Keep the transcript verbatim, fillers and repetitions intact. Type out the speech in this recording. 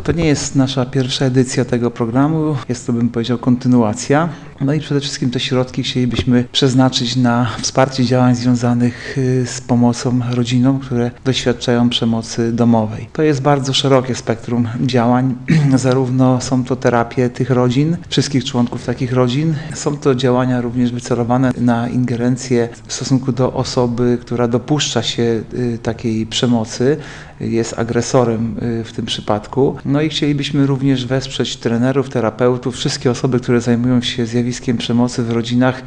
To nie jest nasza pierwsza edycja tego programu, jest to, bym powiedział, kontynuacja. No i przede wszystkim te środki chcielibyśmy przeznaczyć na wsparcie działań związanych z pomocą rodzinom, które doświadczają przemocy domowej. To jest bardzo szerokie spektrum działań, zarówno są to terapie tych rodzin, wszystkich członków takich rodzin, są to działania również wycelowane na ingerencję w stosunku do osoby, która dopuszcza się takiej przemocy, jest agresorem w tym przypadku. No i chcielibyśmy również wesprzeć trenerów, terapeutów, wszystkie osoby, które zajmują się zjawiskiem przemocy w rodzinach